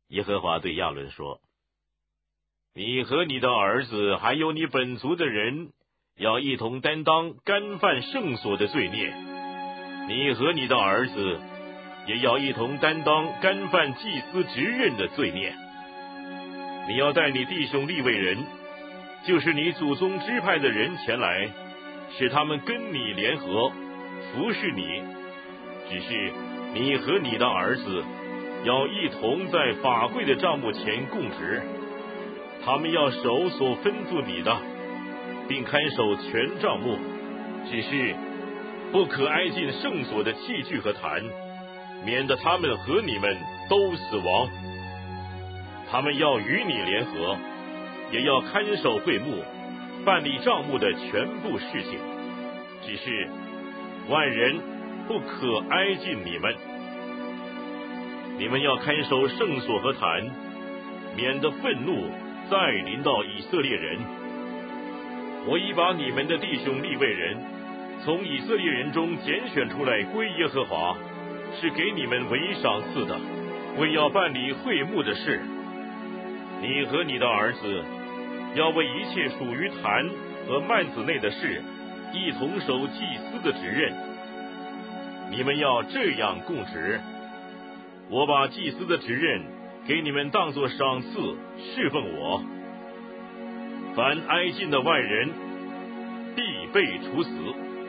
耶和华对亚伦说：你和你的儿子还有你本族的人要一同担当干犯圣所的罪孽，你和你的儿子也要一同担当干犯祭司职任的罪孽。你要带你弟兄利未人，就是你祖宗支派的人前来，使他们跟你联合，服侍你。只是你和你的儿子要一同在法柜的帐幕前供职，他们要守所分作你的，并看守全帐幕，只是不可挨近圣所的器具和坛，免得他们和你们都死亡。他们要与你联合，也要看守会幕，办理帐幕的全部事情。只是万人不可挨近你们。你们要看守圣所和坛，免得愤怒再临到以色列人。我已把你们的弟兄利未人从以色列人中拣选出来归耶和华，是给你们为赏赐的，为要办理会幕的事。你和你的儿子要为一切属于坛和幔子内的事一同守祭司的职任。你们要这样供职。我把祭司的职任给你们当作赏赐，侍奉我。凡挨近的外人必被处死。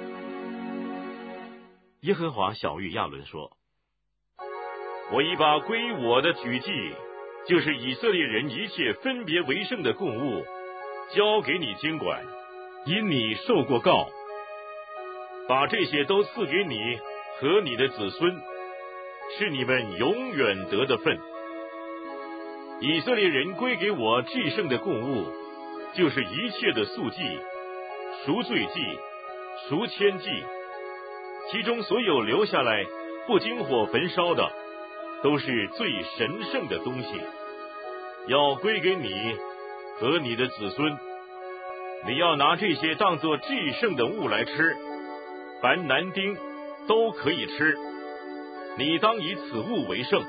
耶和华晓谕亚伦说：我已把归我的举祭，就是以色列人一切分别为圣的供物，交给你经管，因你受过告，把这些都赐给你和你的子孙，是你们永远得的份。以色列人归给我至圣的供物，就是一切的素祭、赎罪祭、赎愆祭，其中所有留下来不经火焚烧的，都是最神圣的东西，要归给你和你的子孙。你要拿这些当作至圣的物来吃，凡男丁都可以吃，你当以此物为圣。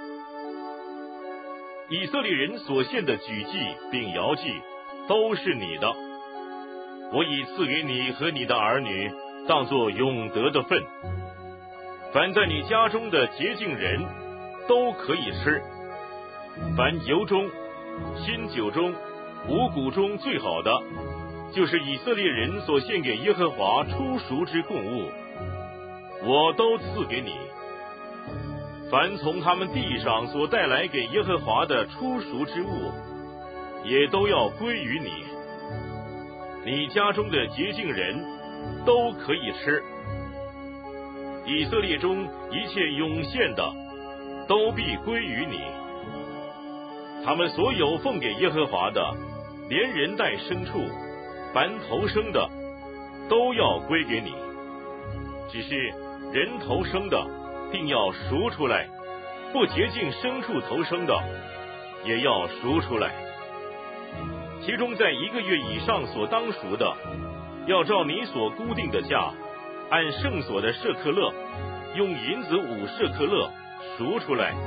以色列人所献的举祭并摇祭都是你的，我已赐给你和你的儿女当作永得的份。凡在你家中的洁净人都可以吃，凡油中、新酒中、五谷中最好的，就是以色列人所献给耶和华初熟之供物，我都赐给你。凡从他们地上所带来给耶和华的初熟之物，也都要归于你。你家中的洁净人都可以吃。以色列中一切涌现的，都必归于你。他们所有奉给耶和华的，连人带牲畜，凡头生的，都要归给你。只是人头生的，定要赎出来；不洁净牲畜头生的，也要赎出来。其中在1个月以上所当赎的，要照你所固定的价，按圣所的舍克勒，用银子5舍克勒赎出来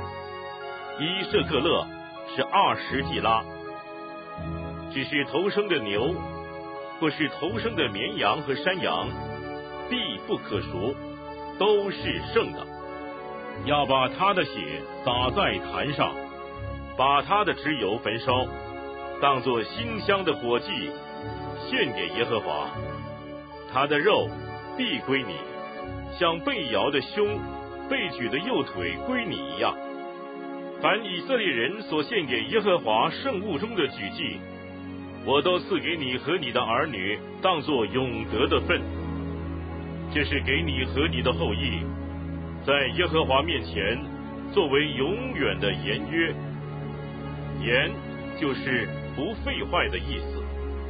，1舍克勒是20季拉。只是头生的牛，或是头生的绵羊和山羊，必不可赎，都是圣的。要把他的血洒在坛上，把他的脂油焚烧，当作馨香的火祭，献给耶和华。他的肉必归你，像被摇的胸、被举的右腿归你一样。凡以色列人所献给耶和华圣物中的举祭，我都赐给你和你的儿女，当作永得的份。这是给你和你的后裔，在耶和华面前作为永远的言约。言就是不废坏的意思。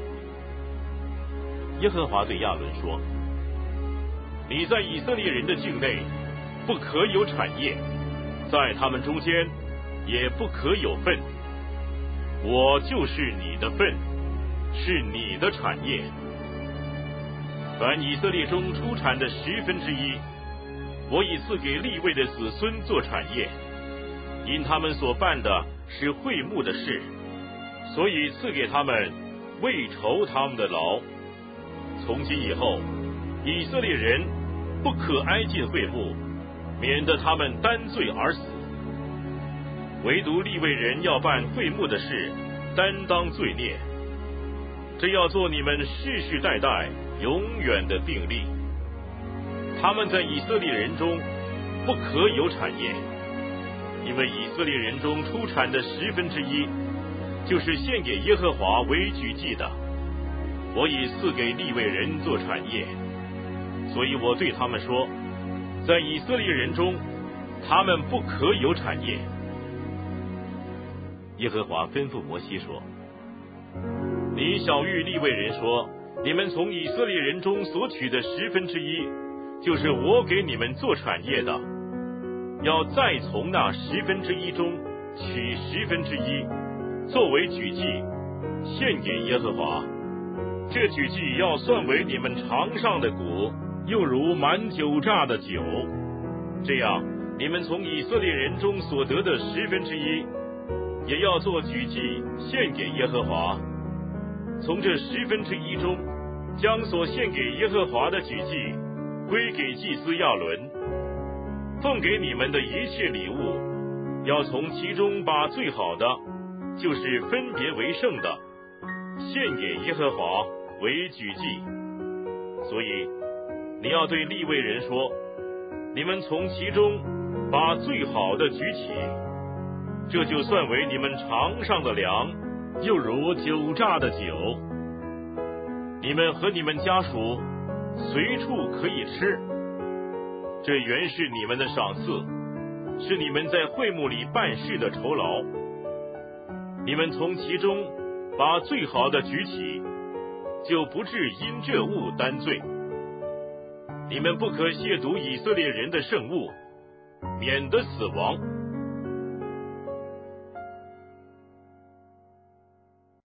耶和华对亚伦说：你在以色列人的境内不可有产业，在他们中间也不可有份。我就是你的份，是你的产业。凡以色列中出产的1/10，我已赐给利未的子孙做产业。 因他们所办的是会幕的事，所以赐给他们为酬他们的劳。从今以后，以色列人不可挨近会幕，免得他们担罪而死。唯独利未人要办会幕的事，担当罪孽。这要做你们世世代代永远的定例。他们在以色列人中不可有产业，因为以色列人中出产的1/10，就是献给耶和华为举祭的，我已赐给利未人做产业。所以我对他们说，在以色列人中，他们不可有产业。耶和华吩咐摩西说，你晓谕利未人说，你们从以色列人中所取的1/10，就是我给你们做产业的，要再从那1/10中取1/10，作为举祭，献给耶和华。这举祭要算为你们尝上的谷，又如满酒榨的酒。这样，你们从以色列人中所得的1/10，也要做举祭，献给耶和华。从这1/10中，将所献给耶和华的举祭归给祭司亚伦。奉给你们的一切礼物，要从其中把最好的，就是分别为圣的，献给耶和华为举祭。所以你要对利未人说，你们从其中把最好的举起，这就算为你们尝上的粮，又如酒榨的酒。你们和你们家属随处可以吃，这原是你们的赏赐，是你们在会幕里办事的酬劳。你们从其中把最好的举起，就不致因这物担罪。你们不可亵渎以色列人的圣物，免得死亡。